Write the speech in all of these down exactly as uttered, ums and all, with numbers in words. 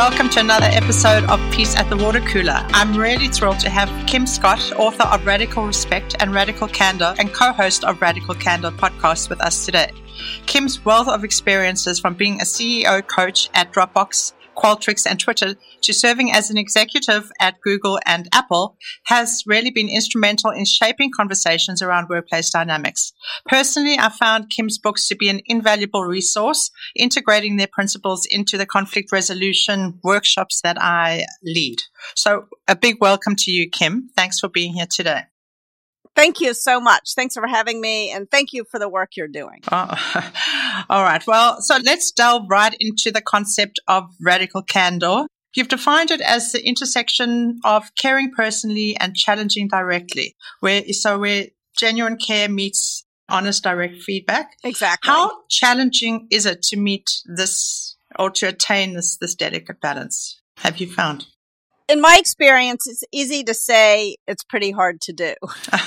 welcome to another episode of Peace at the Water Cooler. I'm really thrilled to have Kim Scott, author of Radical Respect and Radical Candor and co-host of Radical Candor podcast with us today. Kim's wealth of experiences from being a C E O coach at Dropbox, Qualtrics, and Twitter to serving as an executive at Google and Apple has really been instrumental in shaping conversations around workplace dynamics. Personally, I found Kim's books to be an invaluable resource, integrating their principles into the conflict resolution workshops that I lead. So a big welcome to you, Kim. Thanks for being here today. Thank you so much. Thanks for having me, and thank you for the work you're doing. Oh, all right. Well, so let's delve right into the concept of radical candor. You've defined it as the intersection of caring personally and challenging directly, where so where genuine care meets honest, direct feedback. Exactly. How challenging is it to meet this or to attain this this delicate balance? Have you found? In my experience, it's easy to say, it's pretty hard to do.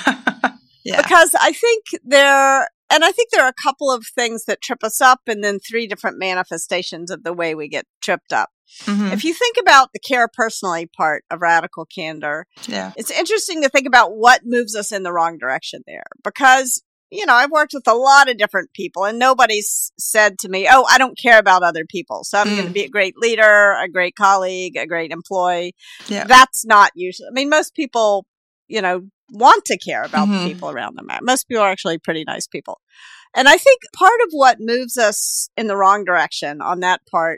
Yeah. Because I think there, and I think there are a couple of things that trip us up and then three different manifestations of the way we get tripped up. Mm-hmm. If you think about the care personally part of radical candor, yeah. it's interesting to think about what moves us in the wrong direction there. Because, you know, I've worked with a lot of different people and nobody's said to me, oh, I don't care about other people. So I'm mm. going to be a great leader, a great colleague, a great employee. Yeah. That's not usually, I mean, most people, you know, want to care about mm-hmm. the people around them. Most people are actually pretty nice people. And I think part of what moves us in the wrong direction on that part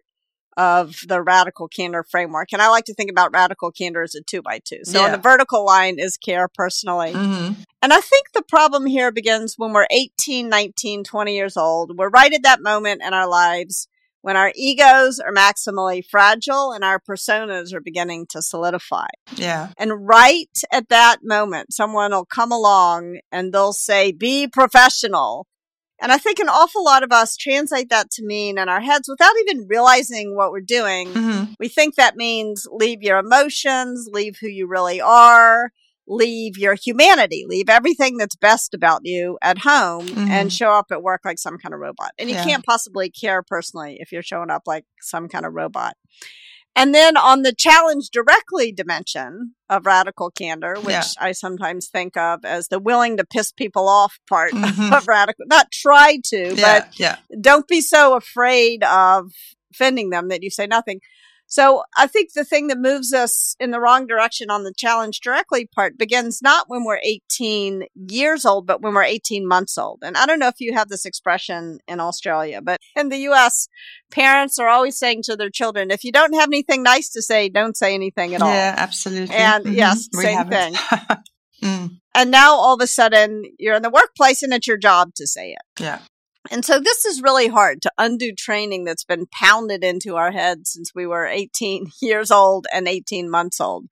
of the radical candor framework, and I like to think about radical candor as a two by two. So yeah. on the vertical line is care personally. Mm-hmm. And I think the problem here begins when we're eighteen, nineteen, twenty years old. We're right at that moment in our lives when our egos are maximally fragile and our personas are beginning to solidify. Yeah. And right at that moment, someone will come along and they'll say, be professional. And I think an awful lot of us translate that to mean in our heads without even realizing what we're doing. Mm-hmm. We think that means leave your emotions, leave who you really are, leave your humanity, leave everything that's best about you at home mm-hmm. and show up at work like some kind of robot. And you yeah. can't possibly care personally if you're showing up like some kind of robot. And then on the challenge directly dimension of radical candor, which yeah. I sometimes think of as the willing to piss people off part mm-hmm. of radical, not try to, yeah, but yeah. don't be so afraid of offending them that you say nothing. So I think the thing that moves us in the wrong direction on the challenge directly part begins not when we're eighteen years old, but when we're eighteen months old. And I don't know if you have this expression in Australia, but in the U S, parents are always saying to their children, if you don't have anything nice to say, don't say anything at all. Yeah, absolutely. And mm-hmm. yes, we same thing. mm. And now all of a sudden you're in the workplace and it's your job to say it. Yeah. And so this is really hard to undo training that's been pounded into our heads since we were eighteen years old and eighteen months old.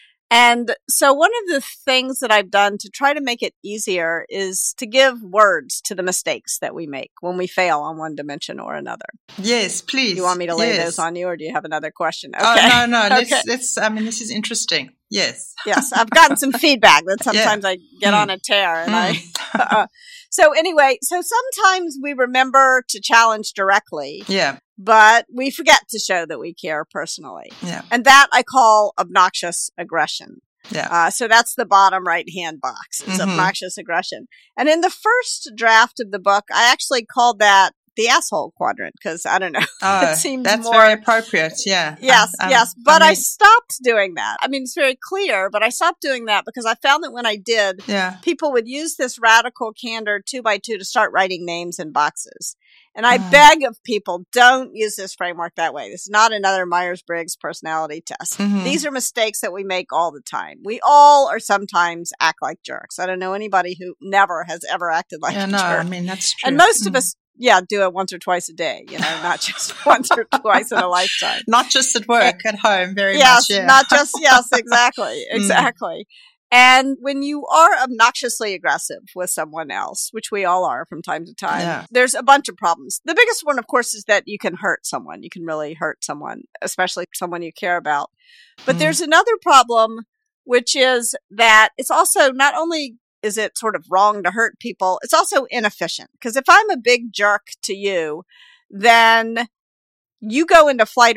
And so one of the things that I've done to try to make it easier is to give words to the mistakes that we make when we fail on one dimension or another. Yes, please. Do you want me to lay yes. those on you, or do you have another question? Okay. Oh, no, no. okay. Let's, let's, I mean, this is interesting. Yes. Yes. I've gotten some feedback that sometimes yeah. I get mm. on a tear and mm. I... Uh, So anyway, so sometimes we remember to challenge directly, yeah, but we forget to show that we care personally. Yeah. And that I call obnoxious aggression. Yeah. Uh, so that's the bottom right-hand box. It's mm-hmm. obnoxious aggression. And in the first draft of the book, I actually called that the asshole quadrant because I don't know. Oh, it seems that's more very appropriate. Yeah. Yes, um, yes. But I, mean, I stopped doing that. I mean, it's very clear, but I stopped doing that because I found that when I did, yeah. people would use this radical candor two by two to start writing names in boxes. And I uh. beg of people, don't use this framework that way. This is not another Myers-Briggs personality test. Mm-hmm. These are mistakes that we make all the time. We all or sometimes act like jerks. I don't know anybody who never has ever acted like yeah, a no, jerk. I mean, that's true. And most mm. of us Yeah, do it once or twice a day, you know, not just once or twice in a lifetime. Not just at work, at home, very yes, much. Yeah, not just, yes, exactly, exactly. Mm. And when you are obnoxiously aggressive with someone else, which we all are from time to time, yeah. there's a bunch of problems. The biggest one, of course, is that you can hurt someone. You can really hurt someone, especially someone you care about. But mm. there's another problem, which is that it's also not only is it sort of wrong to hurt people, it's also inefficient. Because if I'm a big jerk to you, then you go into flight or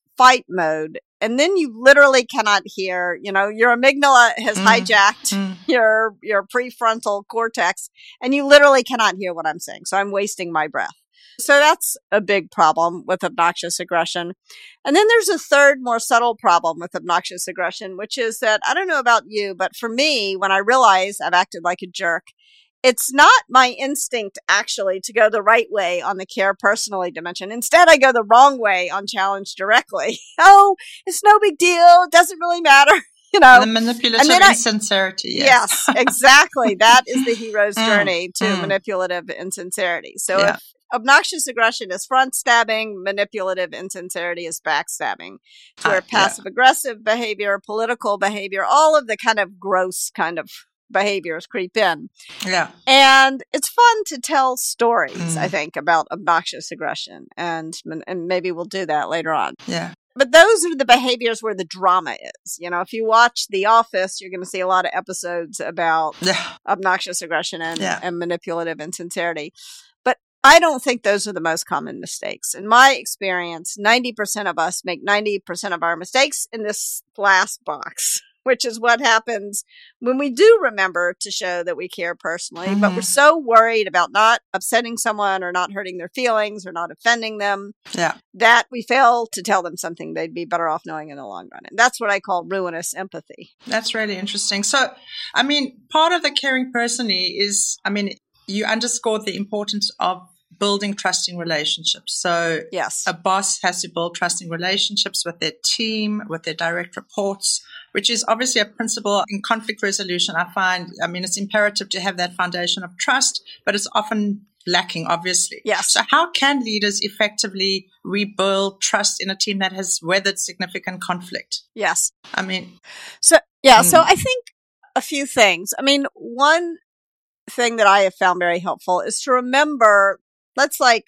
fight mode. And then you literally cannot hear, you know, your amygdala has mm. hijacked mm. your, your prefrontal cortex, and you literally cannot hear what I'm saying. So I'm wasting my breath. So that's a big problem with obnoxious aggression. And then there's a third, more subtle problem with obnoxious aggression, which is that, I don't know about you, but for me, when I realize I've acted like a jerk, it's not my instinct actually to go the right way on the care personally dimension. Instead, I go the wrong way on challenge directly. Oh, it's no big deal. It doesn't really matter. You know, the manipulative insincerity. Yes, yes exactly. That is the hero's journey to mm. manipulative insincerity. So yeah. if obnoxious aggression is front stabbing, manipulative insincerity is backstabbing. It's where uh, passive yeah. aggressive behavior, political behavior, all of the kind of gross kind of behaviors creep in. Yeah. And it's fun to tell stories, mm. I think, about obnoxious aggression. And, and maybe we'll do that later on. Yeah. But those are the behaviors where the drama is. You know, if you watch The Office, you're going to see a lot of episodes about yeah. obnoxious aggression and, yeah. and manipulative insincerity. But I don't think those are the most common mistakes. In my experience, ninety percent of us make ninety percent of our mistakes in this last box, which is what happens when we do remember to show that we care personally, mm-hmm. but we're so worried about not upsetting someone or not hurting their feelings or not offending them yeah. that we fail to tell them something they'd be better off knowing in the long run. And that's what I call ruinous empathy. That's really interesting. So, I mean, part of the caring personally is, I mean, you underscored the importance of building trusting relationships. So yes. a boss has to build trusting relationships with their team, with their direct reports, which is obviously a principle in conflict resolution. I find, I mean, it's imperative to have that foundation of trust, but it's often lacking, obviously. Yes. So how can leaders effectively rebuild trust in a team that has weathered significant conflict? Yes. I mean. So, yeah, mm. so I think a few things. I mean, one thing that I have found very helpful is to remember, let's like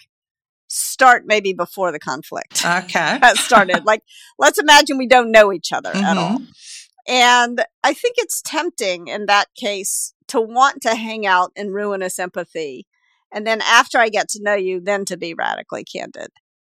start maybe before the conflict okay. has started. Like, let's imagine we don't know each other mm-hmm. at all. And I think it's tempting in that case to want to hang out in ruinous empathy. And then after I get to know you, then to be radically candid.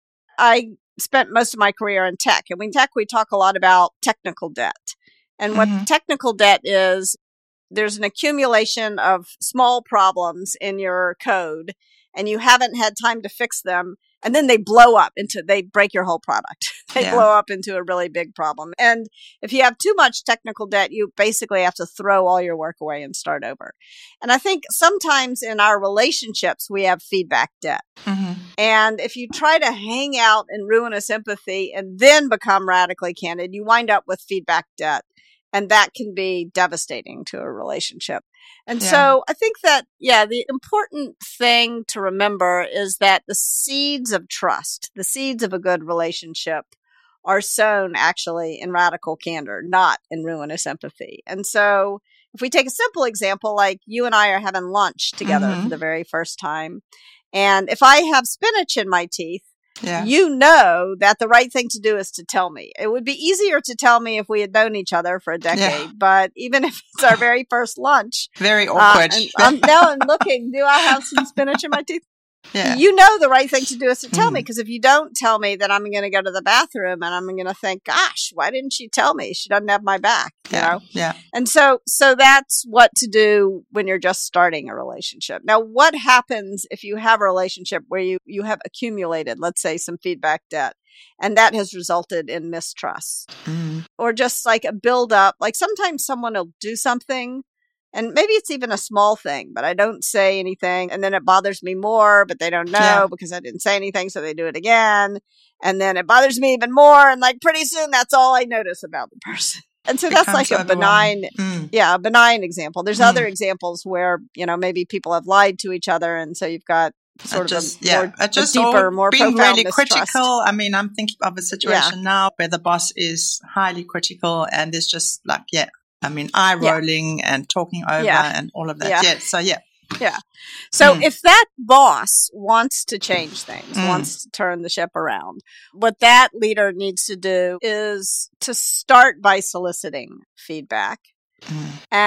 I spent most of my career in tech. And in tech, we talk a lot about technical debt. And mm-hmm. what technical debt is, there's an accumulation of small problems in your code, and you haven't had time to fix them, and then they blow up into, they break your whole product. They yeah. blow up into a really big problem. And if you have too much technical debt, you basically have to throw all your work away and start over. And I think sometimes in our relationships, we have feedback debt. Mm-hmm. And if you try to hang out in ruinous empathy and then become radically candid, you wind up with feedback debt. And that can be devastating to a relationship. And yeah. so I think that, yeah, the important thing to remember is that the seeds of trust, the seeds of a good relationship are sown actually in radical candor, not in ruinous empathy. And so if we take a simple example, like you and I are having lunch together mm-hmm. for the very first time, and if I have spinach in my teeth, yeah. you know that the right thing to do is to tell me. It would be easier to tell me if we had known each other for a decade, yeah. but even if it's our very first lunch. Very awkward. Uh, and I'm, now I'm looking, do I have some spinach in my teeth? Yeah. You know the right thing to do is to tell mm. me, because if you don't tell me, then I'm going to go to the bathroom and I'm going to think, gosh, why didn't she tell me? She doesn't have my back, you yeah. know? Yeah. And so, so that's what to do when you're just starting a relationship. Now, what happens if you have a relationship where you, you have accumulated, let's say, some feedback debt, and that has resulted in mistrust mm. or just like a buildup? Like sometimes someone will do something, and maybe it's even a small thing, but I don't say anything. And then it bothers me more, but they don't know yeah. because I didn't say anything. So they do it again. And then it bothers me even more. And like pretty soon, that's all I notice about the person. And so that's like a benign, mm. yeah, a benign example. There's mm. other examples where, you know, maybe people have lied to each other. And so you've got sort just, of a yeah. more it just deeper, more being profound really mistrust. critical. I mean, I'm thinking of a situation yeah. now where the boss is highly critical and there's just like, yeah. I mean, eye rolling yeah. and talking over yeah. and all of that. Yeah. yeah. So, yeah. Yeah. So mm. if that boss wants to change things, mm. wants to turn the ship around, what that leader needs to do is to start by soliciting feedback mm.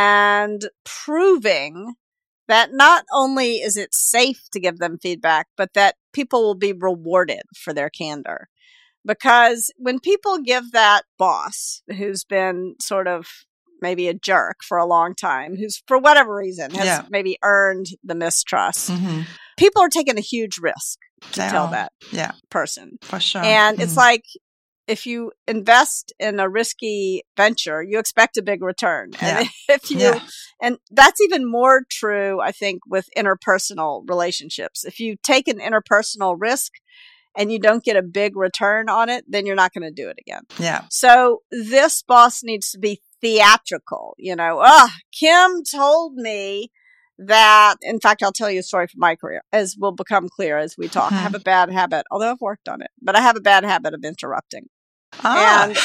and proving that not only is it safe to give them feedback, but that people will be rewarded for their candor. Because when people give that boss who's been sort of maybe a jerk for a long time, who's for whatever reason has yeah. maybe earned the mistrust, mm-hmm. people are taking a huge risk to they tell are. that yeah. person. For sure. And mm. it's like, if you invest in a risky venture, you expect a big return. Yeah. And if you, yeah. and that's even more true, I think, with interpersonal relationships. If you take an interpersonal risk and you don't get a big return on it, then you're not going to do it again. Yeah. So this boss needs to be theatrical. You know, ah, oh, Kim told me that, in fact, I'll tell you a story from my career, as will become clear as we talk. Mm-hmm. I have a bad habit, although I've worked on it, but I have a bad habit of interrupting. Ah. And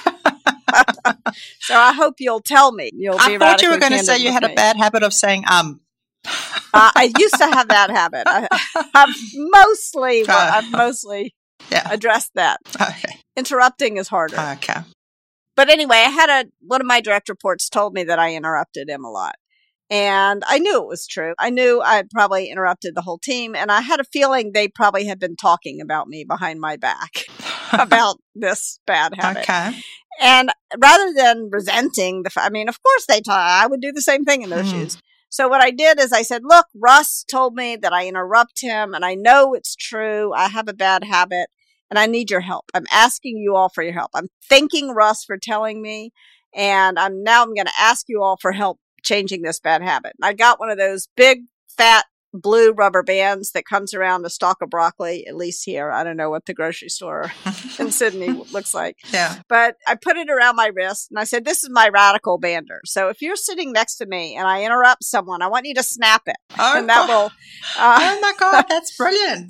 so I hope you'll tell me. You'll I be thought you were going to say you had me. a bad habit of saying, um. uh, I used to have that habit. I, I've mostly, well, I've mostly yeah. addressed that. Okay. Interrupting is harder. Okay. But anyway, I had a, one of my direct reports told me that I interrupted him a lot. And I knew it was true. I knew I probably interrupted the whole team. And I had a feeling they probably had been talking about me behind my back about this bad habit. Okay. And rather than resenting the, I mean, of course they talk, I would do the same thing in their mm. shoes. So what I did is I said, look, Russ told me that I interrupt him and I know it's true. I have a bad habit and I need your help. I'm asking you all for your help. I'm thanking Russ for telling me. And I'm now I'm going to ask you all for help changing this bad habit. And I got one of those big, fat, blue rubber bands that comes around a stalk of broccoli, at least here. I don't know what the grocery store in Sydney looks like. Yeah. But I put it around my wrist and I said, this is my radical bander. So if you're sitting next to me and I interrupt someone, I want you to snap it. Oh, and that will. Uh, oh my God, that's brilliant.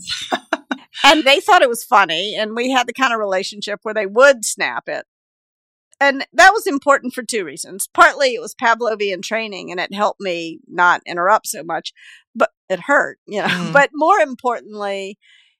And they thought it was funny. And we had the kind of relationship where they would snap it. And that was important for two reasons. Partly it was Pavlovian training and it helped me not interrupt so much, but it hurt, you know. Mm. But more importantly,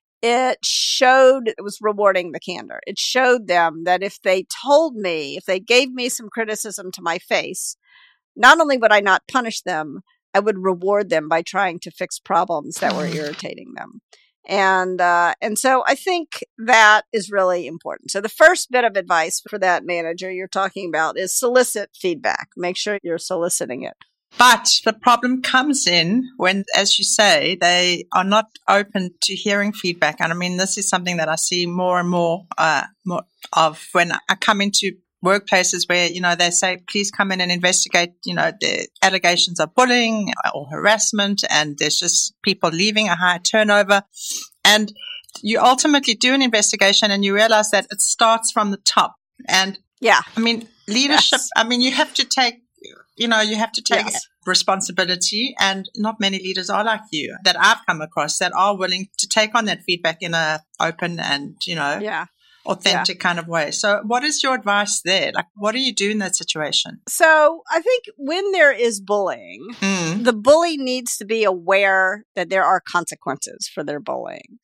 it showed, it was rewarding the candor. It showed them that if they told me, if they gave me some criticism to my face, not only would I not punish them, I would reward them by trying to fix problems that were irritating them. And, uh, and so I think that is really important. So the first bit of advice for that manager you're talking about is solicit feedback. Make sure you're soliciting it. But the problem comes in when, as you say, they are not open to hearing feedback. And I mean, this is something that I see more and more, uh, more of when I come into workplaces where, you know, they say, please come in and investigate, you know, the allegations of bullying or harassment, and there's just people leaving, a high turnover. And you ultimately do an investigation and you realize that it starts from the top. And yeah, I mean, leadership, yes. I mean, you have to take, you know, you have to take yes. responsibility, and not many leaders are like you that I've come across that are willing to take on that feedback in a open and, you know, yeah. authentic yeah. kind of way. So what is your advice there? Like, what do you do in that situation? So I think when there is bullying, mm. the bully needs to be aware that there are consequences for their bullying.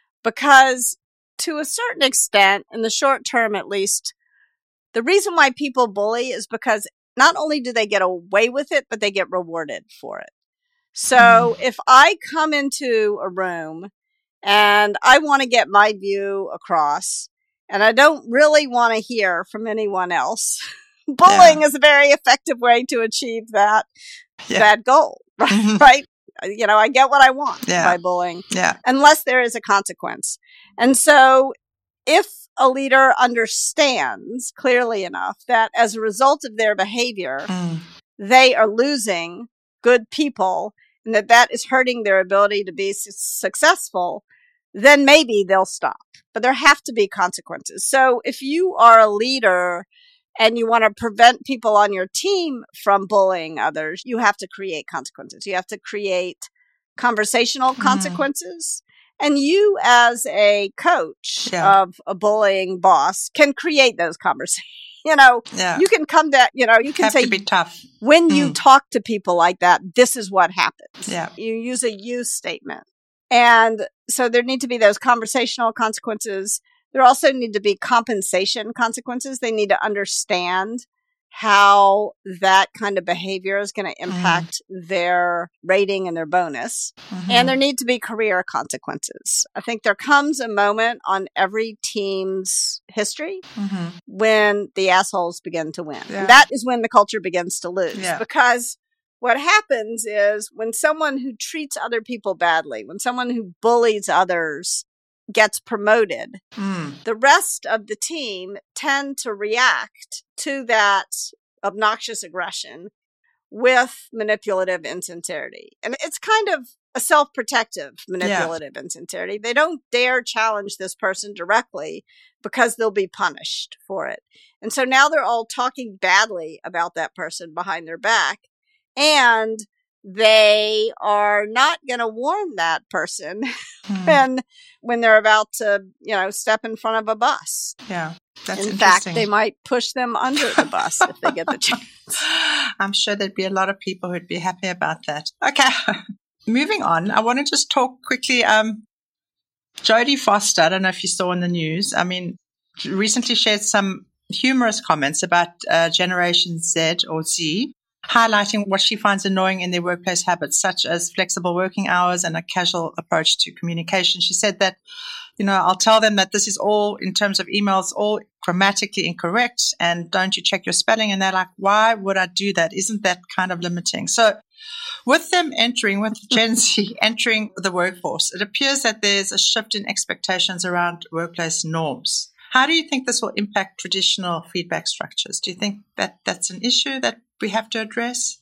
Because to a certain extent, in the short term at least, the reason why people bully is because not only do they get away with it, but they get rewarded for it. So mm. if I come into a room and I want to get my view across, and I don't really want to hear from anyone else, bullying yeah. is a very effective way to achieve that, yeah. that goal, right? Mm-hmm. right? You know, I get what I want yeah. by bullying, yeah. unless there is a consequence. And so if a leader understands clearly enough that as a result of their behavior, mm. they are losing good people and that that is hurting their ability to be su- successful, then maybe they'll stop. But there have to be consequences. So if you are a leader and you want to prevent people on your team from bullying others, you have to create consequences. You have to create conversational consequences. Mm. And you, as a coach yeah. of a bullying boss, can create those conversations. You know, yeah. you can come down, you know, you can have say, to be tough. When mm. you talk to people like that, this is what happens. Yeah. You use a you statement. And so there need to be those conversational consequences. There also need to be compensation consequences. They need to understand how that kind of behavior is going to impact mm. their rating and their bonus. Mm-hmm. And there need to be career consequences. I think there comes a moment on every team's history mm-hmm. when the assholes begin to win. Yeah. And that is when the culture begins to lose. Yeah. Because what happens is when someone who treats other people badly, when someone who bullies others gets promoted, mm. the rest of the team tend to react to that obnoxious aggression with manipulative insincerity. And it's kind of a self-protective manipulative yeah. insincerity. They don't dare challenge this person directly because they'll be punished for it. And so now they're all talking badly about that person behind their back. And they are not going to warn that person mm. when when they're about to, you know, step in front of a bus. Yeah, that's in fact, they might push them under the bus if they get the chance. I'm sure there'd be a lot of people who'd be happy about that. Okay, moving on. I want to just talk quickly. Um, Jodie Foster, I don't know if you saw in the news. I mean, recently shared some humorous comments about uh, Generation Z or Z, highlighting what she finds annoying in their workplace habits, such as flexible working hours and a casual approach to communication. She said that, you know, I'll tell them that this is all, in terms of emails, all grammatically incorrect, and don't you check your spelling? And they're like, why would I do that? Isn't that kind of limiting? So with them entering, with Gen Z entering the workforce, it appears that there's a shift in expectations around workplace norms. How do you think this will impact traditional feedback structures? Do you think that that's an issue that we have to address?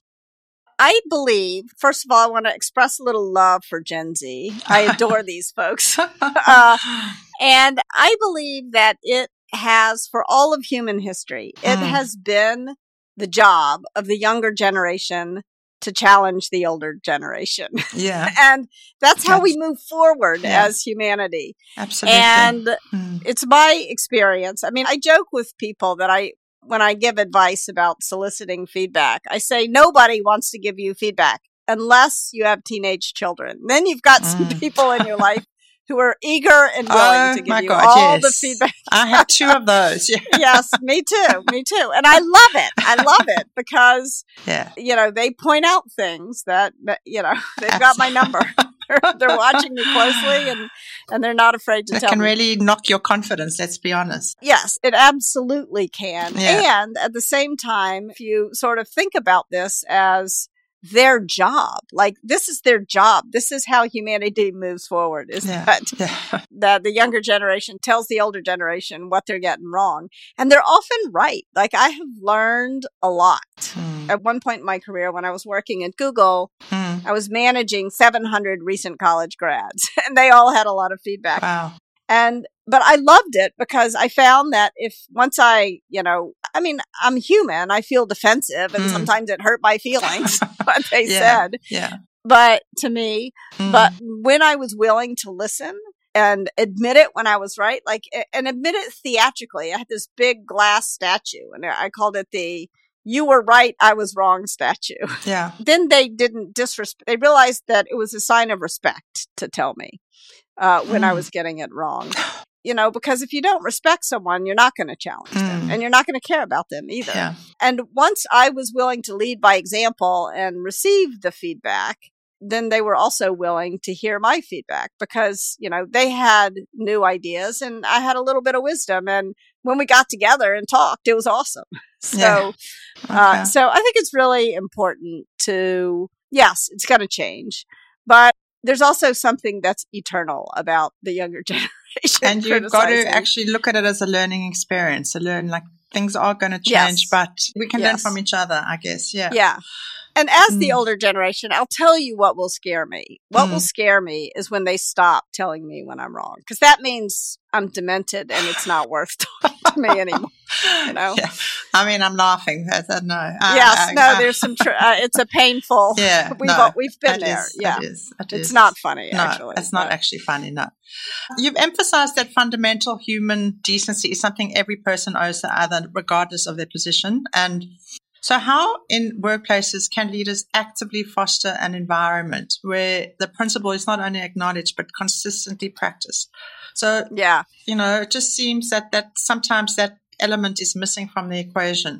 I believe, first of all, I want to express a little love for Gen Z. I adore these folks. Uh, and I believe that it has, for all of human history, it mm. has been the job of the younger generation to challenge the older generation. Yeah. And that's how we move forward yeah. as humanity. Absolutely. And mm. it's my experience. I mean, I joke with people that I, when I give advice about soliciting feedback, I say nobody wants to give you feedback unless you have teenage children. Then you've got some mm. people in your life who are eager and willing oh, to give my you God, all yes. the feedback. I have two of those. Yeah. Yes, me too. Me too. And I love it. I love it because, yeah. you know, they point out things that, that you know, they've got my number. they're, they're watching me closely and, and they're not afraid to it tell me. It can really knock your confidence, let's be honest. Yes, it absolutely can. Yeah. And at the same time, if you sort of think about this as their job, like this is their job. This is how humanity moves forward, is yeah. that, yeah. that the younger generation tells the older generation what they're getting wrong. And they're often right. Like I have learned a lot. Mm. At one point in my career, when I was working at Google, mm. I was managing seven hundred recent college grads and they all had a lot of feedback. Wow. And, but I loved it because I found that if once I, you know, I mean, I'm human, I feel defensive and mm. sometimes it hurt my feelings what they yeah, said. Yeah. But to me, mm. but when I was willing to listen and admit it when I was right, like, and admit it theatrically, I had this big glass statue and I called it the "you were right, I was wrong" statue. Yeah. Then they didn't disrespect, they realized that it was a sign of respect to tell me uh, when mm. I was getting it wrong. You know, because if you don't respect someone, you're not going to challenge mm. them and you're not going to care about them either. Yeah. And once I was willing to lead by example and receive the feedback, then they were also willing to hear my feedback because, you know, they had new ideas and I had a little bit of wisdom. And when we got together and talked, it was awesome. So, yeah. okay. uh, so I think it's really important to, yes, it's going to change, but there's also something that's eternal about the younger generation. And you've got to actually look at it as a learning experience, to learn like things are going to change, yes. but we can yes. learn from each other, I guess. Yeah. Yeah. And as mm. the older generation, I'll tell you what will scare me. What mm. will scare me is when they stop telling me when I'm wrong, because that means I'm demented and it's not worth talking to me anymore. You know, yeah. I mean, I'm laughing. I said no. Uh, yes, uh, no. uh, There's some. Tr- uh, it's a painful. Yeah, we've no, all, we've been it there. Is, yeah, it is. It it's is. not funny. No, actually, it's not but. actually funny. No, you've emphasized that fundamental human decency is something every person owes the other, regardless of their position. And so, how in workplaces can leaders actively foster an environment where the principle is not only acknowledged but consistently practiced? So, yeah, you know, it just seems that that sometimes that element is missing from the equation.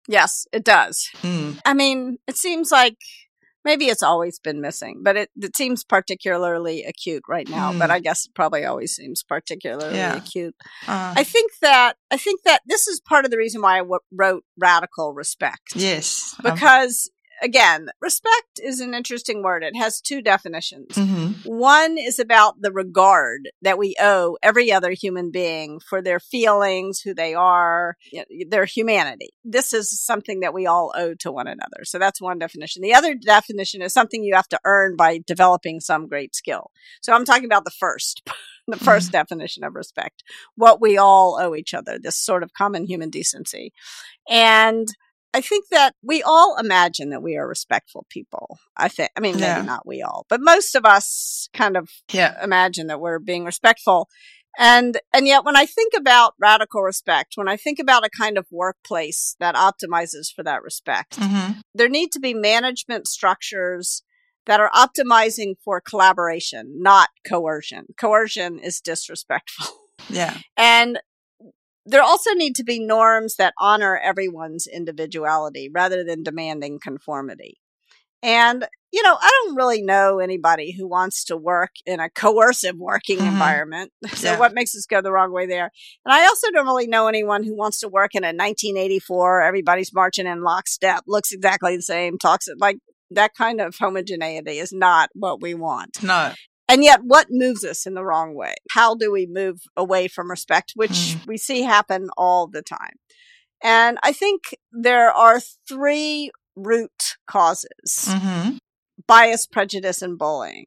Yes, it does. Mm. I mean, it seems like maybe it's always been missing, but it, it seems particularly acute right now. Mm. But I guess it probably always seems particularly yeah. acute. Uh, I think that I think that this is part of the reason why I w- wrote Radical Respect. Yes, because. Um, Again, respect is an interesting word. It has two definitions. Mm-hmm. One is about the regard that we owe every other human being for their feelings, who they are, their humanity. This is something that we all owe to one another. So that's one definition. The other definition is something you have to earn by developing some great skill. So I'm talking about the first, the first mm-hmm. definition of respect, what we all owe each other, this sort of common human decency. And I think that we all imagine that we are respectful people. I think, I mean, maybe yeah. not we all, but most of us kind of yeah. imagine that we're being respectful. And, and yet when I think about radical respect, when I think about a kind of workplace that optimizes for that respect, mm-hmm. there need to be management structures that are optimizing for collaboration, not coercion. Coercion is disrespectful. Yeah. And there also need to be norms that honor everyone's individuality rather than demanding conformity. And, you know, I don't really know anybody who wants to work in a coercive working mm-hmm. environment. So yeah. what makes us go the wrong way there? And I also don't really know anyone who wants to work in a nineteen eighty-four, everybody's marching in lockstep, looks exactly the same, talks like that kind of homogeneity is not what we want. No. And yet, what moves us in the wrong way? How do we move away from respect, which mm. we see happen all the time? And I think there are three root causes: mm-hmm. bias, prejudice, and bullying.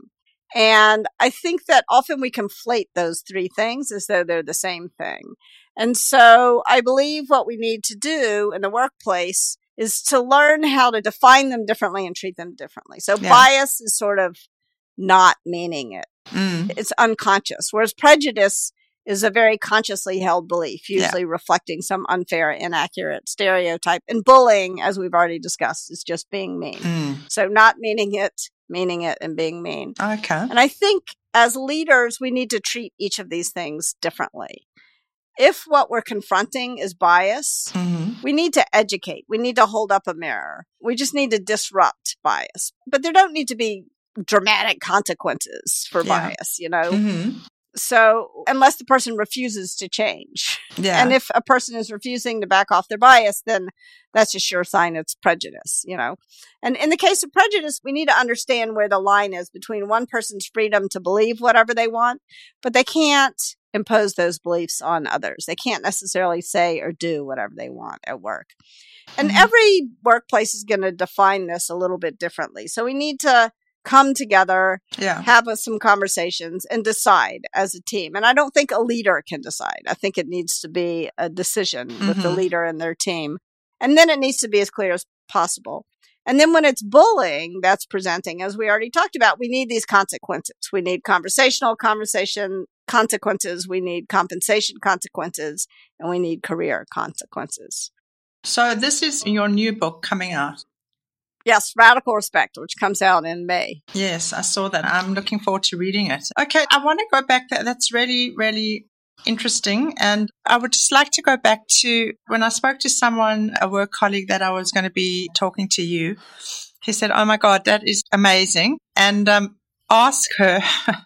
And I think that often we conflate those three things as though they're the same thing. And so I believe what we need to do in the workplace is to learn how to define them differently and treat them differently. So yeah. bias is sort of not meaning it. Mm. It's unconscious. Whereas prejudice is a very consciously held belief, usually yeah. reflecting some unfair, inaccurate stereotype. And bullying, as we've already discussed, is just being mean. Mm. So not meaning it, meaning it, and being mean. Okay. And I think as leaders, we need to treat each of these things differently. If what we're confronting is bias, mm-hmm. we need to educate. We need to hold up a mirror. We just need to disrupt bias. But there don't need to be dramatic consequences for yeah. bias, you know? Mm-hmm. So unless the person refuses to change. Yeah. And if a person is refusing to back off their bias, then that's a sure sign it's prejudice, you know? And in the case of prejudice, we need to understand where the line is between one person's freedom to believe whatever they want, but they can't impose those beliefs on others. They can't necessarily say or do whatever they want at work. And mm-hmm. every workplace is going to define this a little bit differently. So we need to come together, yeah. have a, some conversations, and decide as a team. And I don't think a leader can decide. I think it needs to be a decision mm-hmm. with the leader and their team. And then it needs to be as clear as possible. And then when it's bullying that's presenting, as we already talked about, we need these consequences. We need conversational conversation consequences. We need compensation consequences. And we need career consequences. So this is your new book coming out. Yes, Radical Respect, which comes out in May. Yes, I saw that. I'm looking forward to reading it. Okay, I want to go back. That's really, really interesting. And I would just like to go back to when I spoke to someone, a work colleague, that I was going to be talking to you. He said, oh my God, that is amazing. And um, ask her,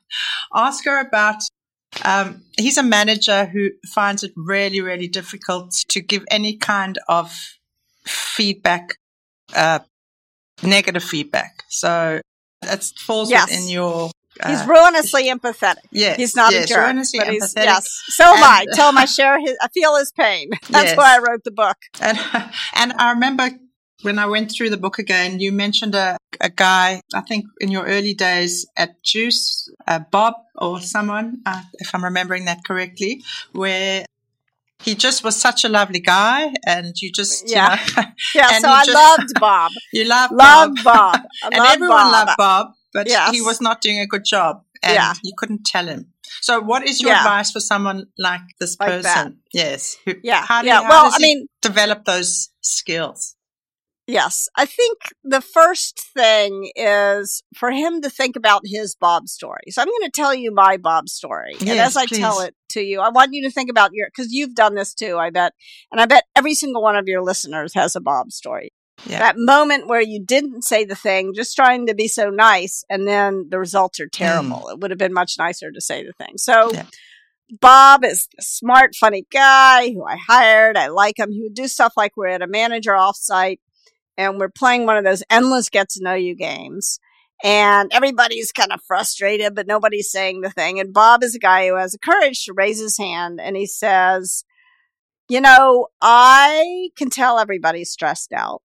ask her about, um, he's a manager who finds it really, really difficult to give any kind of feedback, uh, negative feedback. So it falls yes. within your... Uh, he's ruinously empathetic. Yes. He's not yes, a jerk. Ruinously but empathetic. He's, yes. So am and, I. Tell him I share his... I feel his pain. That's yes. why I wrote the book. And, and I remember when I went through the book again, you mentioned a, a guy, I think in your early days at Juice, uh, Bob or someone, uh, if I'm remembering that correctly, where... he just was such a lovely guy, and you just, yeah. you know. Yeah, so I just, loved Bob. You loved loved Bob. Bob. I and loved everyone Bob. loved Bob, but yes. he was not doing a good job, and yeah. you couldn't tell him. So what is your yeah. advice for someone like this like person? That. Yes. Who, yeah. How, do, yeah. how well, does I he mean, develop those skills? Yes. I think the first thing is for him to think about his Bob story. So I'm going to tell you my Bob story. Yes, and as I please. tell it, to you. I want you to think about your, because you've done this too, I bet. And I bet every single one of your listeners has a Bob story. Yeah. That moment where you didn't say the thing, just trying to be so nice, and then the results are terrible. Mm. It would have been much nicer to say the thing. So yeah. Bob is the smart, funny guy who I hired. I like him. He would do stuff like we're at a manager offsite and we're playing one of those endless get to know you games. And everybody's kind of frustrated, but nobody's saying the thing. And Bob is a guy who has the courage to raise his hand and he says, you know, I can tell everybody's stressed out.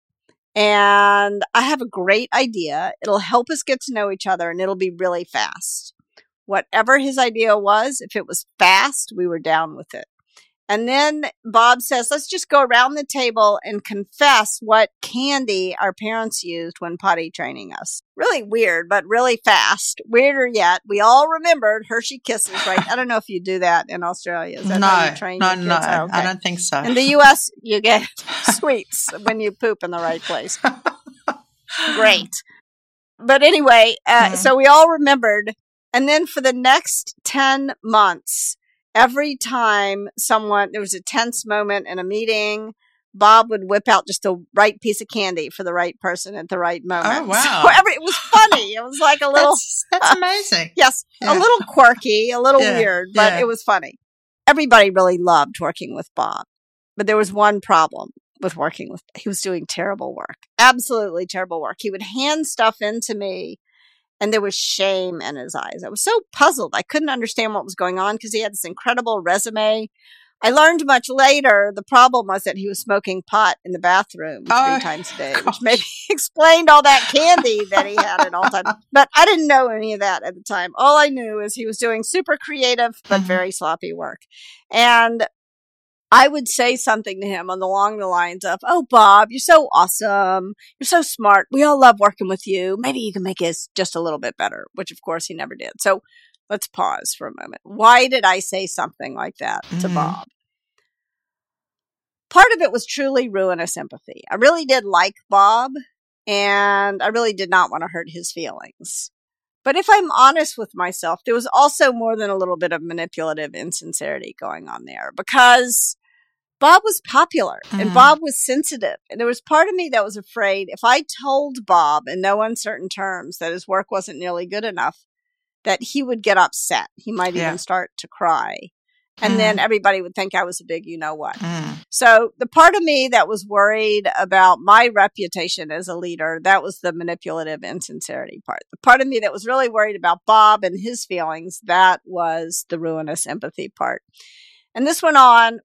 And I have a great idea. It'll help us get to know each other and it'll be really fast. Whatever his idea was, if it was fast, we were down with it. And then Bob says, let's just go around the table and confess what candy our parents used when potty training us. Really weird, but really fast. Weirder yet, we all remembered Hershey Kisses, right? I don't know if you do that in Australia. Is that no, how you train no, your kids? no, oh, okay. I don't think so. In the U S, you get sweets when you poop in the right place. Great. But anyway, uh, mm. so we all remembered. And then for the next ten months, every time someone, there was a tense moment in a meeting, Bob would whip out just the right piece of candy for the right person at the right moment. Oh, wow. So every, it was funny. It was like a little. That's, that's uh, amazing. Yes. Yeah. A little quirky, a little yeah, weird, but yeah. it was funny. Everybody really loved working with Bob. But there was one problem with working with, he was doing terrible work. Absolutely terrible work. He would hand stuff into me. And there was shame in his eyes. I was so puzzled. I couldn't understand what was going on because he had this incredible resume. I learned much later the problem was that he was smoking pot in the bathroom three oh, times a day, gosh. which maybe explained all that candy that he had at all times. But I didn't know any of that at the time. All I knew is he was doing super creative but mm-hmm. very sloppy work. And I would say something to him on the, along the lines of, oh, Bob, you're so awesome. You're so smart. We all love working with you. Maybe you can make us just a little bit better, which of course he never did. So let's pause for a moment. Why did I say something like that to mm-hmm. Bob? Part of it was truly ruinous empathy. I really did like Bob and I really did not want to hurt his feelings. But if I'm honest with myself, there was also more than a little bit of manipulative insincerity going on there because Bob was popular mm. and Bob was sensitive. And there was part of me that was afraid if I told Bob in no uncertain terms that his work wasn't nearly good enough, that he would get upset. He might yeah. even start to cry. And mm. then everybody would think I was a big you-know-what. Mm. So the part of me that was worried about my reputation as a leader, that was the manipulative insincerity part. The part of me that was really worried about Bob and his feelings, that was the ruinous empathy part. And this went on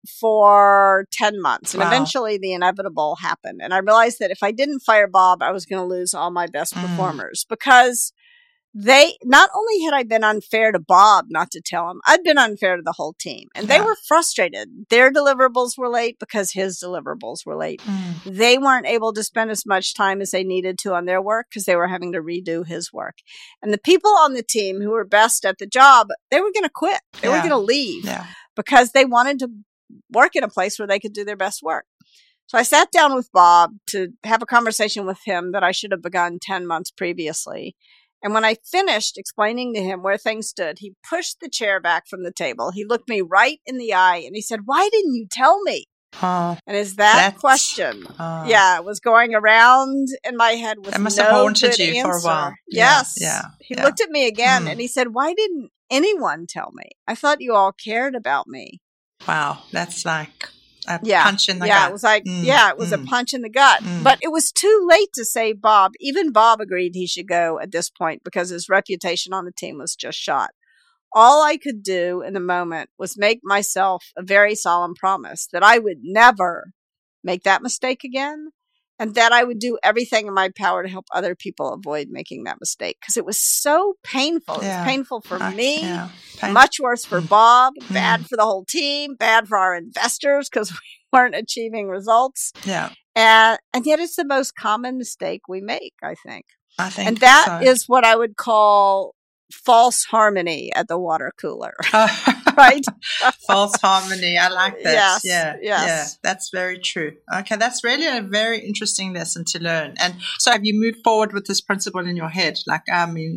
for ten months. And wow. eventually the inevitable happened. And I realized that if I didn't fire Bob, I was going to lose all my best mm. performers because they, not only had I been unfair to Bob not to tell him, I'd been unfair to the whole team. And yeah. they were frustrated. Their deliverables were late because his deliverables were late. Mm. They weren't able to spend as much time as they needed to on their work because they were having to redo his work. And the people on the team who were best at the job, they were going to quit. They yeah. were going to leave yeah. because they wanted to work in a place where they could do their best work. So I sat down with Bob to have a conversation with him that I should have begun ten months previously. And when I finished explaining to him where things stood, he pushed the chair back from the table. He looked me right in the eye and he said, why didn't you tell me? Uh, and as that question, uh, yeah, was going around in my head with that must no have haunted good you answer. For a while. Yes. Yeah. yeah he yeah. looked at me again mm. and he said, why didn't anyone tell me? I thought you all cared about me. Wow. That's like a yeah. punch in the yeah, gut. Yeah, it was like, mm. yeah, it was mm. a punch in the gut. Mm. But it was too late to say Bob. Even Bob agreed he should go at this point because his reputation on the team was just shot. All I could do in the moment was make myself a very solemn promise that I would never make that mistake again and that I would do everything in my power to help other people avoid making that mistake because it was so painful. Yeah. It was painful for uh, me, yeah. Pain- much worse for Bob, mm. bad for the whole team, bad for our investors because we weren't achieving results. Yeah. And, and yet it's the most common mistake we make, I think. I think and that so. is what I would call false harmony at the water cooler. Right? False harmony. I like that. Yes, yeah. Yes. Yeah. That's very true. Okay. That's really a very interesting lesson to learn. And so have you moved forward with this principle in your head? Like, I mean,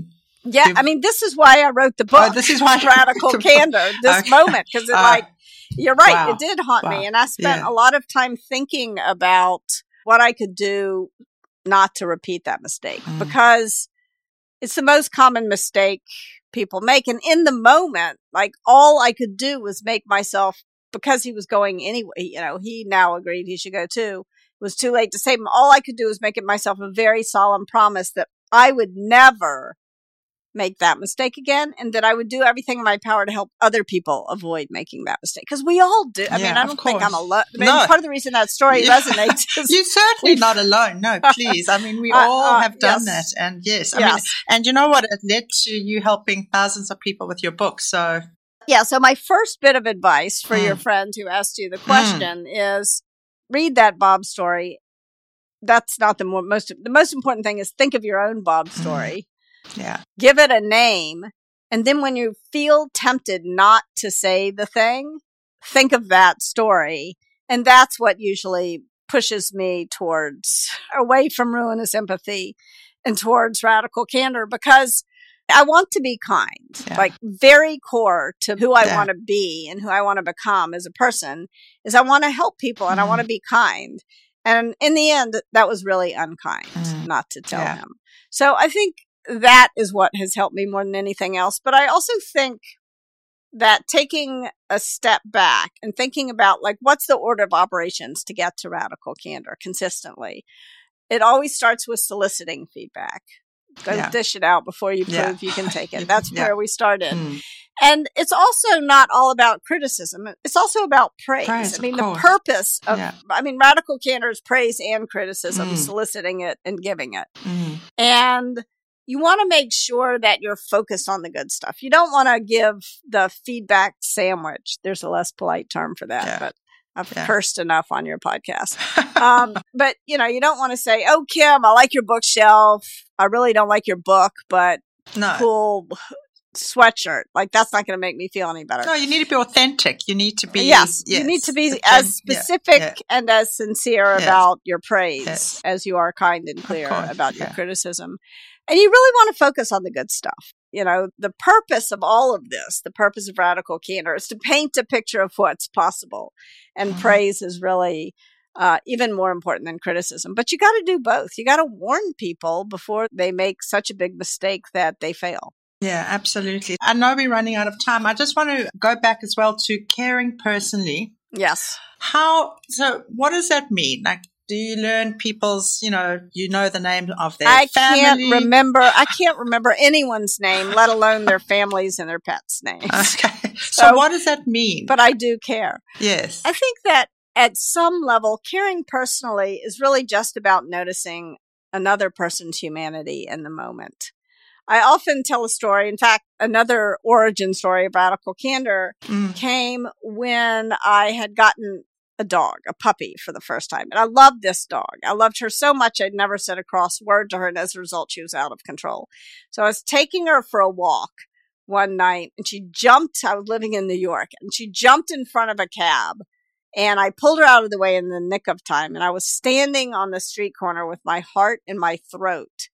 Yeah, You've, I mean, this is why I wrote the book. Oh, this is why Radical Candor. This okay. moment, because it uh, like you're right, wow. it did haunt wow. me, and I spent yeah. a lot of time thinking about what I could do not to repeat that mistake, mm. because it's the most common mistake people make, and in the moment, like all I could do was make myself, because he was going anyway. You know, he now agreed he should go too. It was too late to save him. All I could do was make it myself a very solemn promise that I would never make that mistake again, and that I would do everything in my power to help other people avoid making that mistake. Because we all do. I yeah, mean, I don't think I'm alone. I mean, no. Part of the reason that story yeah. resonates is you're certainly not alone. No, please. I mean, we uh, all uh, have done yes. that. And yes, I yes. mean, and you know what? It led to you helping thousands of people with your book. So, yeah. So my first bit of advice for mm. your friend who asked you the question mm. is read that Bob story. That's not the more, most, the most important thing is think of your own Bob story. Mm. Yeah. Give it a name. And then when you feel tempted not to say the thing, think of that story. And that's what usually pushes me towards away from ruinous empathy and towards radical candor, because I want to be kind. Yeah. Like very core to who I yeah. want to be and who I want to become as a person is I want to help people and mm. I want to be kind. And in the end, that was really unkind mm. not to tell yeah. him. So I think that is what has helped me more than anything else. But I also think that taking a step back and thinking about, like, what's the order of operations to get to radical candor consistently? It always starts with soliciting feedback. Don't yeah. dish it out before you prove yeah. you can take it. That's yeah. where we started. Mm. And it's also not all about criticism. It's also about praise. praise I mean, the purpose of, yeah. I mean, radical candor is praise and criticism, mm. soliciting it and giving it. Mm. And you want to make sure that you're focused on the good stuff. You don't want to give the feedback sandwich. There's a less polite term for that, yeah. but I've yeah. cursed enough on your podcast. um, but, you know, you don't want to say, oh, Kim, I like your bookshelf. I really don't like your book, but no. cool sweatshirt. Like, that's not going to make me feel any better. No, you need to be authentic. You need to be. Yes. yes. You need to be as specific yeah. Yeah. and as sincere yes. about your praise yes. as you are kind and clear about your yeah. criticism. And you really want to focus on the good stuff. You know, the purpose of all of this, the purpose of radical candor is to paint a picture of what's possible. And mm-hmm. praise is really uh, even more important than criticism. But you got to do both. You got to warn people before they make such a big mistake that they fail. Yeah, absolutely. I know we're running out of time. I just want to go back as well to caring personally. Yes. How, so what does that mean? Like, do you learn people's, you know, you know the name of their I family? I can't remember. I can't remember anyone's name, let alone their families and their pets' names. Okay. So, so what does that mean? But I do care. Yes. I think that at some level, caring personally is really just about noticing another person's humanity in the moment. I often tell a story. In fact, another origin story of radical candor mm. came when I had gotten a dog, a puppy, for the first time. And I loved this dog. I loved her so much I'd never said a cross word to her, and as a result, she was out of control. So I was taking her for a walk one night, and she jumped. I was living in New York, and she jumped in front of a cab, and I pulled her out of the way in the nick of time, and I was standing on the street corner with my heart in my throat.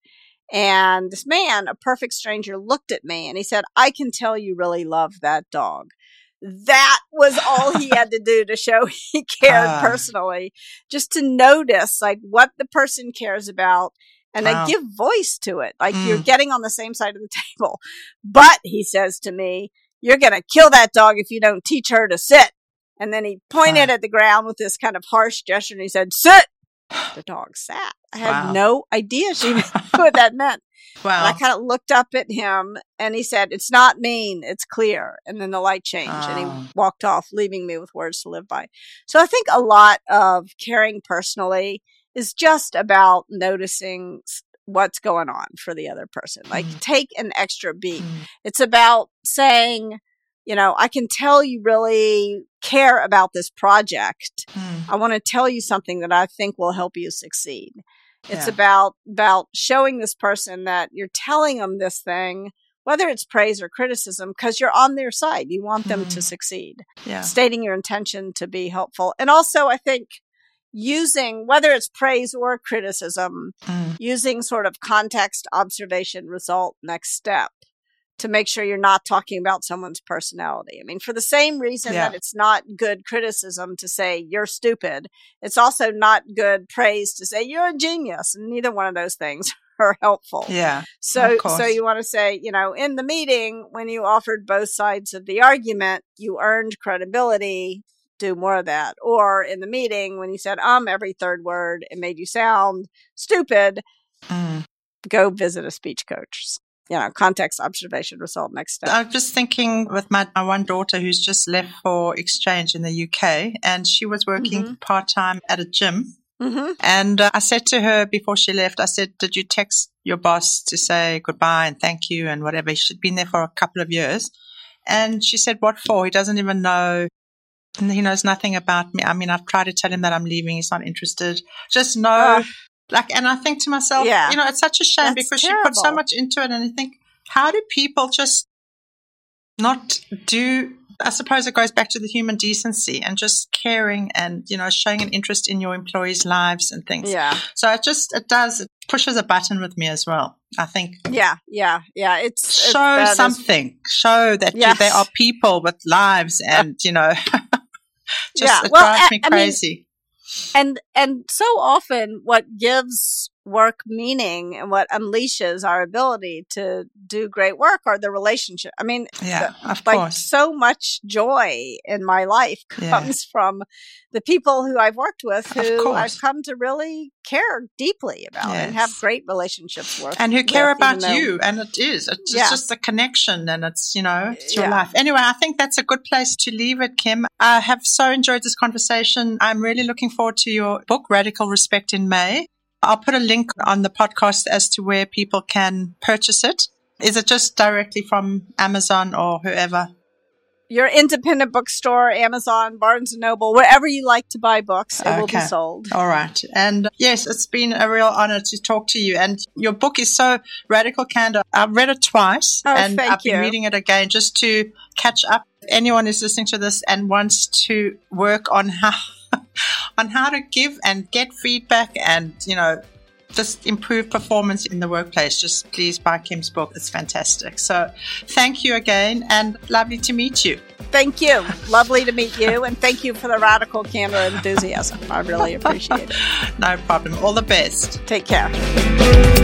And this man, a perfect stranger, looked at me, and he said, "I can tell you really love that dog." That was all he had to do to show he cared uh, personally, just to notice like what the person cares about and wow. then give voice to it. Like mm. you're getting on the same side of the table. But he says to me, "You're going to kill that dog if you don't teach her to sit." And then he pointed uh, at the ground with this kind of harsh gesture and he said, "Sit." The dog sat. I had wow. no idea she knew what that meant. Wow. And I kind of looked up at him and he said, "It's not mean, it's clear." And then the light changed oh. and he walked off, leaving me with words to live by. So I think a lot of caring personally is just about noticing what's going on for the other person. Like mm. take an extra beat. Mm. It's about saying, you know, "I can tell you really care about this project. Mm. I want to tell you something that I think will help you succeed." It's yeah. about, about showing this person that you're telling them this thing, whether it's praise or criticism, because you're on their side. You want them mm. to succeed. Yeah. Stating your intention to be helpful. And also, I think using, whether it's praise or criticism, mm. using sort of context, observation, result, next step to make sure you're not talking about someone's personality. I mean, for the same reason yeah. that it's not good criticism to say you're stupid, it's also not good praise to say you're a genius. And neither one of those things are helpful. Yeah. So, so you want to say, you know, in the meeting, when you offered both sides of the argument, you earned credibility. Do more of that. Or in the meeting, when you said um every third word, it made you sound stupid. Mm. Go visit a speech coach. You know, context, observation, result, next step. I'm just thinking with my, my one daughter who's just left for exchange in the U K, and she was working mm-hmm. part-time at a gym. Mm-hmm. And uh, I said to her before she left, I said, did you text your boss to say goodbye and thank you and whatever? She'd been there for a couple of years. And she said, what for? He doesn't even know. He knows nothing about me. I mean, I've tried to tell him that I'm leaving. He's not interested. Just know. Uh, like, and I think to myself, yeah, you know, it's such a shame because terrible. She put so much into it. And I think, how do people just not do, I suppose it goes back to the human decency and just caring and, you know, showing an interest in your employees' lives and things. Yeah. So it just, it does, it pushes a button with me as well, I think. Yeah, yeah, yeah. It's Show it's, something. Is, show that yes. you, they are people with lives and, you know, just yeah. it well, drives me I, crazy. I mean, And and so often what gives work meaning and what unleashes our ability to do great work are the relationship. I mean, yeah, the, of like course. So much joy in my life comes yeah. from the people who I've worked with who I've come to really care deeply about yes. and have great relationships with. And who care with, about though, you. And it is. It's yeah. just a connection and it's, you know, it's your yeah. life. Anyway, I think that's a good place to leave it, Kim. I have so enjoyed this conversation. I'm really looking forward to your book, Radical Respect, in May. I'll put a link on the podcast as to where people can purchase it. Is it just directly from Amazon or whoever? Your independent bookstore, Amazon, Barnes and Noble, wherever you like to buy books, it okay. will be sold. All right. And yes, it's been a real honor to talk to you. And your book is so Radical Candor. I've read it twice oh, and thank I've been you. reading it again just to catch up. If anyone is listening to this and wants to work on how on how to give and get feedback and, you know, just improve performance in the workplace, just please buy Kim's book. It's fantastic. So thank you again and lovely to meet you. Thank you. Lovely to meet you. And thank you for the radical candor enthusiasm. I really appreciate it. No problem. All the best. Take care.